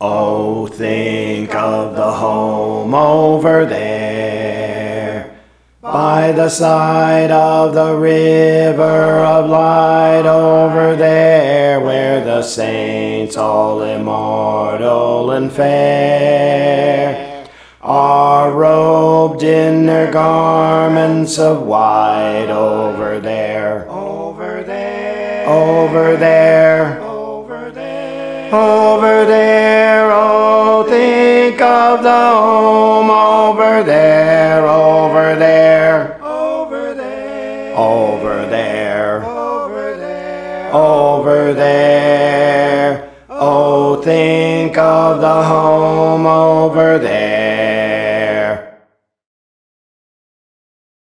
Oh, think of the home over there, by the side of the river of light over there, where the saints all immortal and fair are robed in their garments of white over there, over there, over there, over there, over there. Oh, think of the home over there, over there, over there, over there, over there, over there. Oh, think of the home over there.